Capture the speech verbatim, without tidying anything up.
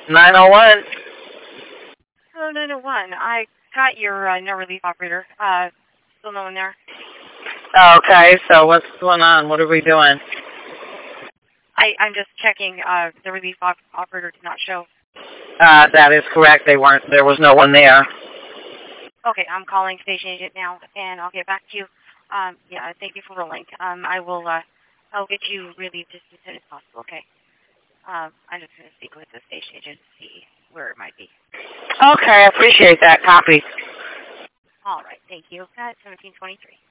nine oh one. Hello, nine oh one. I got your uh, no relief operator. Uh, still no one there? Okay, so what's going on? What are we doing? I, I'm just checking. Uh, the relief op- operator did not show. Uh, that is correct. They weren't. There was no one there. Okay, I'm calling station agent now, and I'll get back to you. Um, yeah, thank you for rolling. Um, I will. Uh, I'll get you relieved just as soon as possible. Okay. Um, I'm just going to speak with the station agent to see where it might be. Okay, I appreciate that. Copy. All right, thank you. At seventeen twenty-three.